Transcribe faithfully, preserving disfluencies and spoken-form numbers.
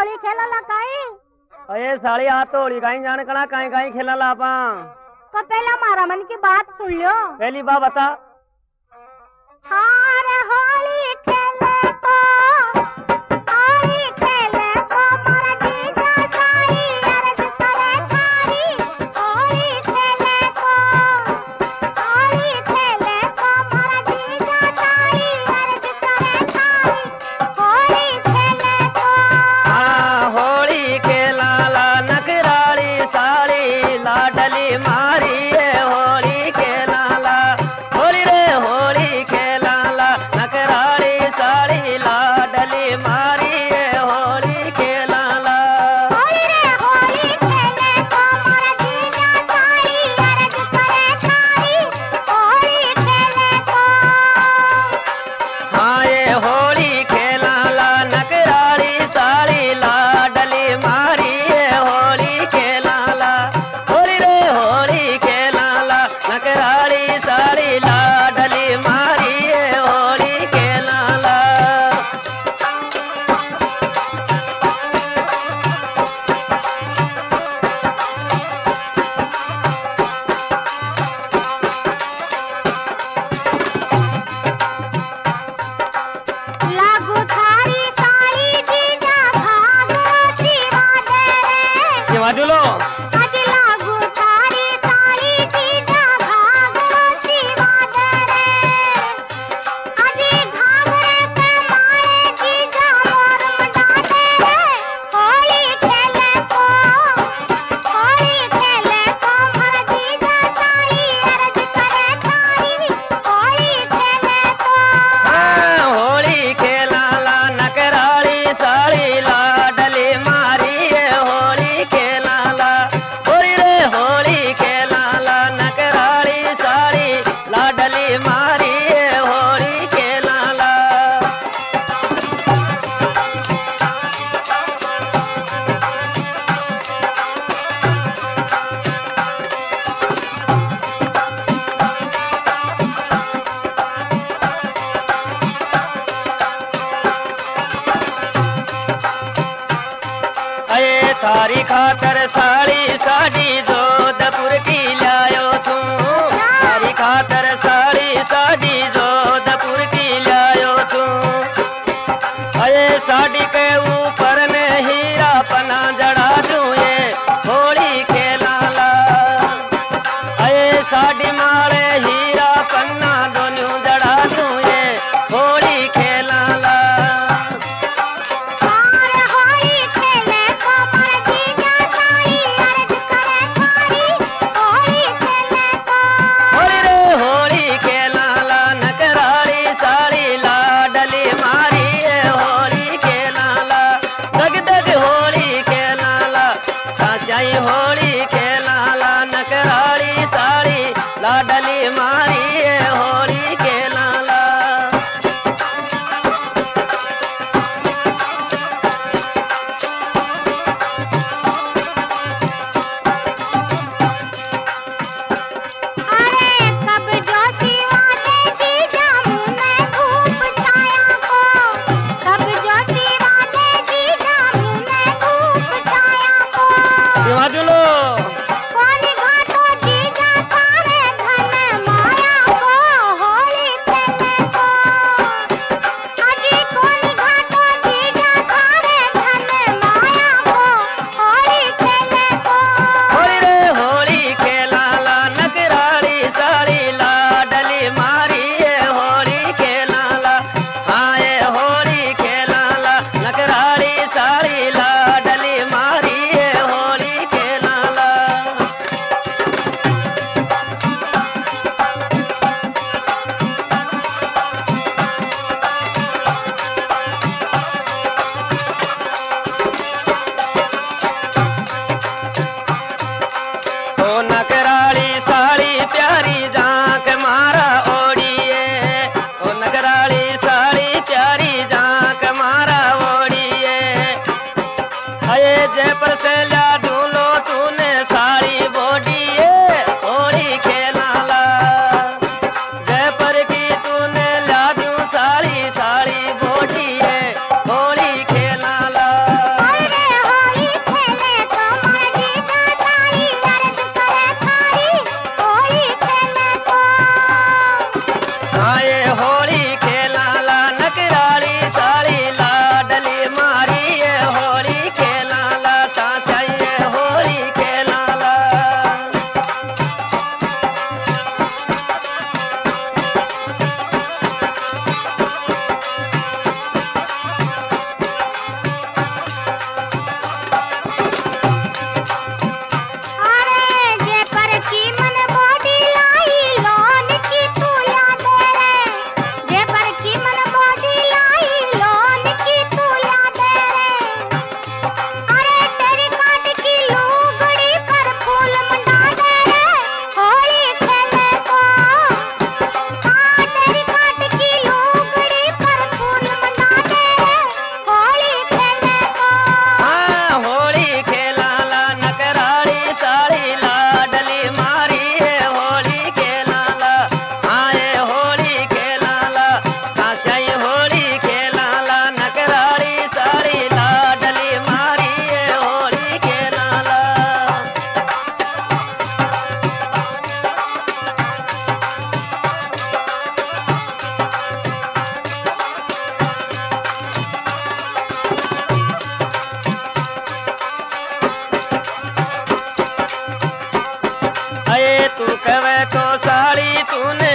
होली खेला ला काई अये साली आ तो होली काई जान कणा काई काई खेला ला आपा तो पहला मारा मन की बात सुन लियो। पहली बात बता। हार होली खेले तो होली खेले तो मारा जीजा साई अर्ज करे थारी होली खेले तो होली खेले तो मारा जीजा साई अर्ज करे थारी होली खेले तो हाँ होली खेला ला नकराली साली लाडली मारी है होली खेला ला होली रे होली खेला ला नकराली साली लाडली मारी है होली खेला ला होली रे होली खेले तो मारा जीजा साई अर्ज करे थारी होली खेले तो हाँ ये होली खेला ला नकराली साली लाडली मारी है होली खेला ला होली रे होली खेला ला नकराली साली लाडली मारी है होली खेला ला लागू थारी साई जीजा भागो शिवा दे रे शिवाजुलो आज लागू थारी साई जीजा भागो शिवा दे रे आज घाघरे पे माए जीजा मोर मटा दे रे होली खेले तो होली खेले तो हर जीजा साई अर्ज करे थारी होली खेले तो हाँ होली खेला ला नकराली साली लाडली मारी है होली खेला ला होली रे होली खेला ला नकराली साली लाडली मारी है होली खेला ला अये थारी खातर साड़ी साड़ी जोधपुर की लायो छू थारी खातर साड़ी साड़ी जोधपुर की लायो छू अये साड़ी के ऊपर में हीरा पना जड़ा दूं ये होली खेला ला अये साड़ी मारे हीरा पन्ना दोनों जड़ा दूं ये होली खेला ला हार होली खेले तो मारा जीजा साई अर्ज करे थारी होली खेले तो होली रे होली खेला ला नकराली साली लाडली मारी है होली खेला ला दग दग होली खेला ला साशाई होली खेला ला नकराली साली लाडली मारी है होली खेला ला अरे कब जो शिवा दे जीजा मुँह में धूप छाया को कब जो शिवा दे जीजा मुँह में धूप छाया को शिवाजुलो कोनी घाटो जीजा थारे धन माया को होली खेले को अजी कोनी घाटो जीजा थारे धन माया को होली खेले को होली रे होली खेला ला नकराली साली लाडली मारी है होली खेला ला हाँ ये होली खेला ला नकराली साली लाडली मारी है होली खेला ला ओ नकराली साली प्यारी जांक मारा ओढ़िए ओ नकराली साली प्यारी जांक मारा ओढ़िए अये जय पर से ला दूलो तूने साड़ी बोडिए होली खेला ला जय पर की तूने ला दूं साड़ी साड़ी बोडिए होली खेला ला होली रे तूने